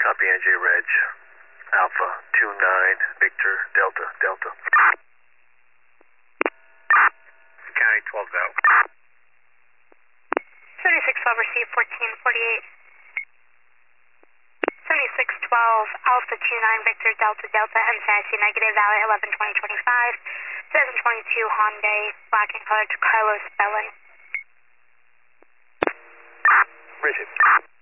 Copy NJ Reg. Alpha 29 Victor Delta Delta. County 12 out. 7612 received 1448. 7612 Alpha 29 Victor Delta Delta MCIC negative Valley 112025 2022 Hyundai black and colored Carlos Belling. Richard.